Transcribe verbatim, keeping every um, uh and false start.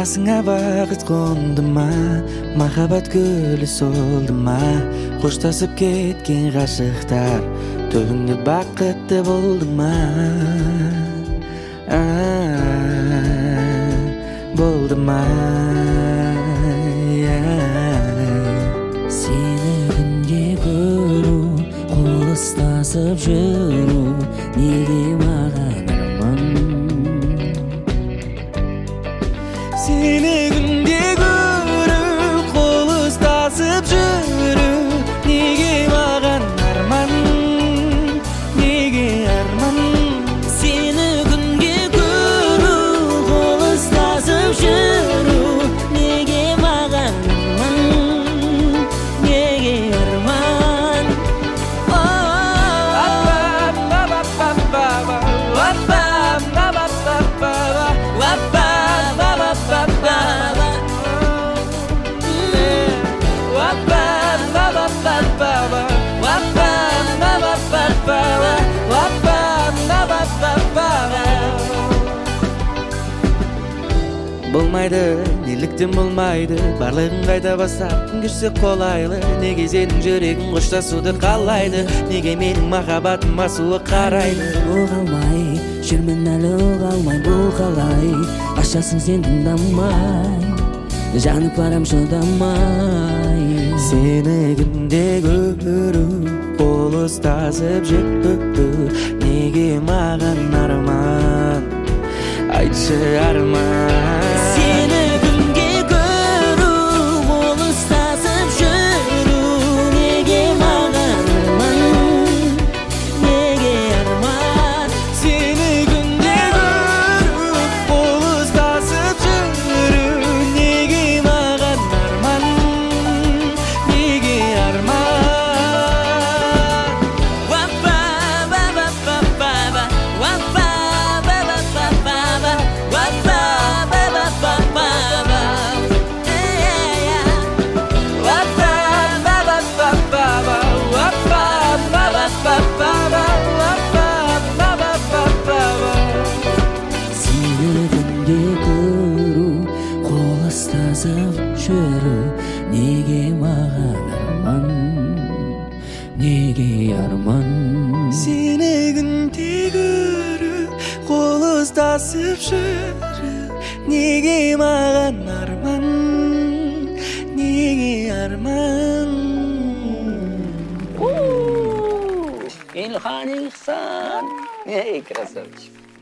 басыңа бақыт қонды ма, махаббат гүлі солды ма, қоштасып кеткен ғашықтар түбінде бақытты болды ма? Болды ма? Сені күнде көру, қол ұстасып жүру, неге маған арман? Сені күнде көру, қол ұстасып жүру, неге маған арман? Неге арман? Сені күнге көру, қол ұстасып жүру, неге маған арман? Неге арман? Болмайды, неліктен болмайды, барлығын қайта бастап күн кешсе қолайлы. Неге сенің жүрегің қоштасуды қалайды, неге менің махаббатыма суық қарайды? Оғалмай, жүрмін әлі оғалмай, бұл қалай? Ашасың сен тыңдамай, жанып барам шыдамай. Сені күнде көру, қол ұстасып жүру, неге маған арман? Айтшы арман. Сені күнге көру, қол ұстасып жүру, неге маған арман? Неге арман? Сені күнде көру, қол ұстасып жүру, неге маған арман? Неге арман? жүру, неге маған арман? Неге арман? Сені күнде көру, қол ұстасып жүру, неге маған арман? Неге арман? Ильхан Ихсан. Эй, красавчик.